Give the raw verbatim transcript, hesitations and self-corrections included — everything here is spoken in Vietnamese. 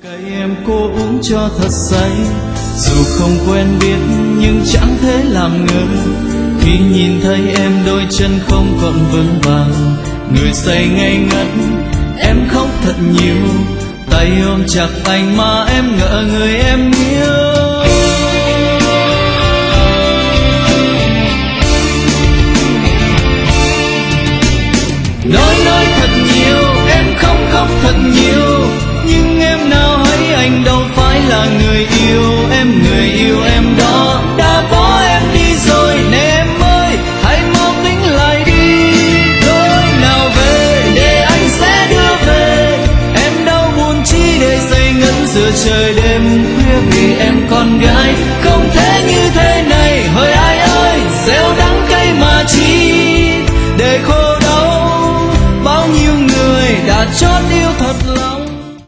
Cây em cô uống cho thật say, dù không quen biết nhưng chẳng thể làm ngơ. Khi nhìn thấy em đôi chân không còn vững vàng, người say ngây ngất em khóc thật nhiều. Tay ôm chặt anh mà em ngỡ người em yêu. Nói nói thật nhiều, em không khóc thật nhiều, nhưng em nào thấy anh đâu phải là người yêu. Em người yêu em đó đã bỏ em đi rồi, nè em ơi hãy mau tính lại đi. Lối nào về để anh sẽ đưa về, em đâu buồn chi để say ngất giữa trời đêm khuya. Vì em con gái không thể như thế này, hỡi ai ơi gieo đắng cay mà chi để khô đau. Bao nhiêu người đã chót yêu thật lòng.